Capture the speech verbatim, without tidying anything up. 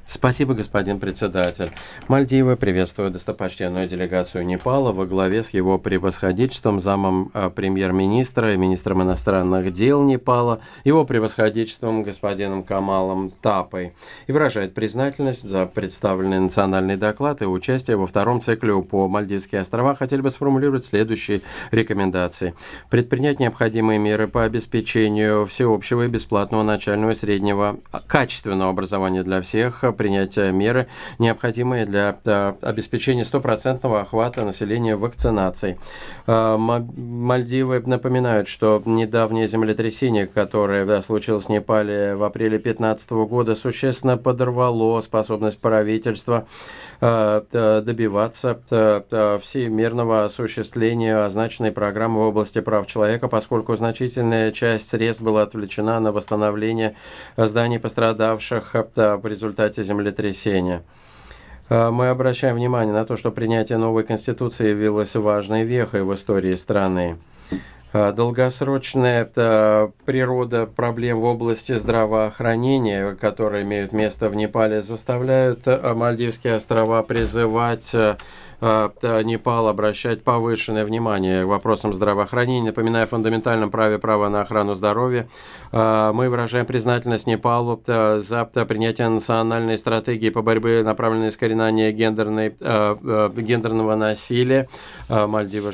Спасибо, господин председатель. Мальдивы приветствуют достопочтенную делегацию Непала во главе с его превосходительством, замом э, премьер-министра и министром иностранных дел Непала, его превосходительством господином Камалом Тапой, и выражает признательность за представленный национальный доклад и участие во втором цикле по Мальдивские острова. Хотели бы сформулировать следующие рекомендации. Предпринять необходимые меры по обеспечению всеобщего и бесплатного начального и среднего качественного образования для всех, принять меры, необходимые для обеспечения стопроцентного охвата населения вакцинацией. Мальдивы напоминают, что недавнее землетрясение, которое случилось в Непале в апреле две тысячи пятнадцатого года, существенно подорвало способность правительства добиваться всемирного осуществления означенной программы в области прав человека, поскольку значительная часть средств была отвлечена на восстановление зданий, пострадавших в результате землетрясения. Мы обращаем внимание на то, что принятие новой конституции явилось важной вехой в истории страны. Долгосрочная природа проблем в области здравоохранения, которые имеют место в Непале, заставляют Мальдивские острова призывать Непал обращать повышенное внимание к вопросам здравоохранения. Напоминая о фундаментальном праве права на охрану здоровья, мы выражаем признательность Непалу за принятие национальной стратегии по борьбе, направленной на искоренение гендерной, гендерного насилия. Мальдивы